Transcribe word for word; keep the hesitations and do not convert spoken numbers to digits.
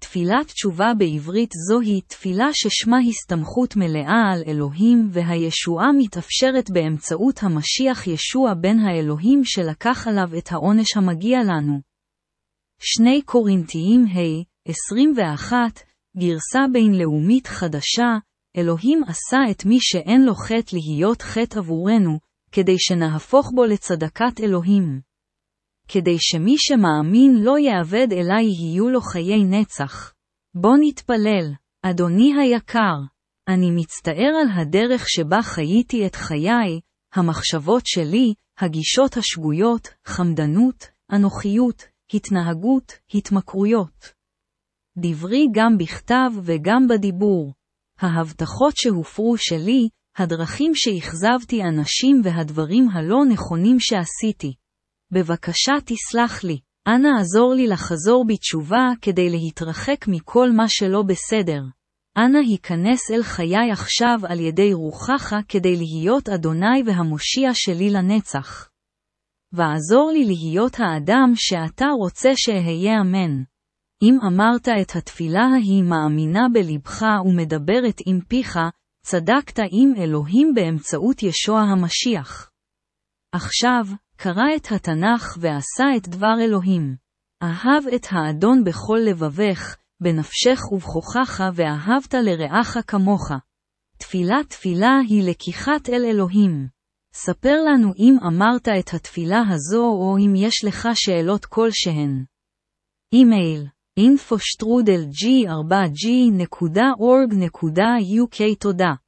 תפילת תשובה בעברית זוהי תפילה ששמה הסתמכות מלאה על אלוהים, והישועה מתאפשרת באמצעות המשיח ישוע בן האלוהים שלקח עליו את העונש המגיע לנו. שני קורינתיים ה, עשרים ואחת, גרסה בינלאומית חדשה, אלוהים עשה את מי שאין לו חטא להיות חטא עבורנו, כדי שנהפוך בו לצדקת אלוהים. כדי שמי שמאמין לא יאבד אלא יהיו לו חיי נצח. בוא נתפלל. אדוני היקר, אני מצטער על הדרך שבה חייתי את חיי, המחשבות שלי, הגישות השגויות, חמדנות, אנוכיות, התנהגות, התמכרויות. דברי גם בכתב וגם בדיבור. ההבטחות שהופרו שלי, הדרכים שהכזבתי אנשים והדברים הלא נכונים שעשיתי. בבקשה תסלח לי. אנא עזור לי לחזור בתשובה כדי להתרחק מכל מה שלא בסדר. אנא היכנס אל חיי עכשיו על ידי רוחך כדי להיות אדוני והמושיע שלי לנצח. ועזור לי להיות האדם שאתה רוצה שאהיה אמן. אם אמרת את התפילה ההיא מאמינה בלבך ומדברת עם פיך, צדקת עם אלוהים באמצעות ישוע המשיח. עכשיו, קרא את התנ"ך ועשה את דבר אלוהים. אהב את האדון בכל לבבך, בנפשך ובכוחך ואהבת לרעך כמוך. תפילה תפילה היא לקיחת אל אלוהים. ספר לנו אם אמרת את התפילה הזו או אם יש לך שאלות כלשהן. אימייל info strudel g four g נקודה org נקודה u k תודה